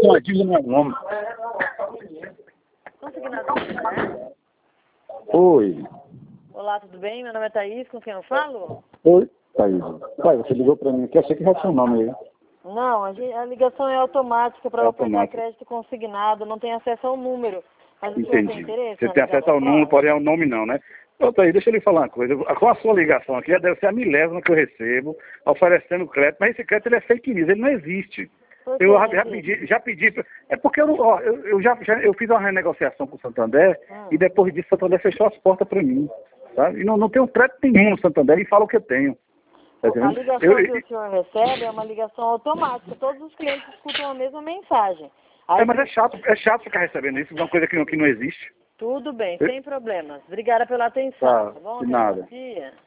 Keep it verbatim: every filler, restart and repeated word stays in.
tem uma dívida no meu nome. Consignado, né? Oi. Olá, tudo bem? Meu nome é Thaís, com quem eu falo? Oi, Thaís. Pai, você ligou pra mim aqui, achei que já tinha um nome aí. Não, a, gente, a ligação é automática para É ofertar automática. crédito consignado, não tem acesso ao número. Mas o senhor tem Entendi. interesse? Você na tem acesso ligação ao número, porém ao nome não, né? Ô, Thaís, deixa eu lhe falar uma coisa. Com a sua ligação aqui, já deve ser a milésima que eu recebo, oferecendo crédito, mas esse crédito ele é fake news, ele não existe. Por Eu que, já, já pedi, já pedi, pra- é porque eu, não- ó, eu, eu já, já eu fiz uma renegociação com o Santander Hum. e depois disso o Santander fechou as portas para mim, sabe? E não, não tenho crédito nenhum no Santander e fala o que eu tenho. Tá A entendendo? ligação Eu, que o senhor recebe é uma ligação automática. Todos os clientes escutam a mesma mensagem. Aí, é, mas é chato, é chato ficar recebendo isso, é uma coisa que não, que não existe. tudo bem, Eu- sem problemas. Obrigada pela atenção, Tá, tá bom? de Tenha um nada. bom dia.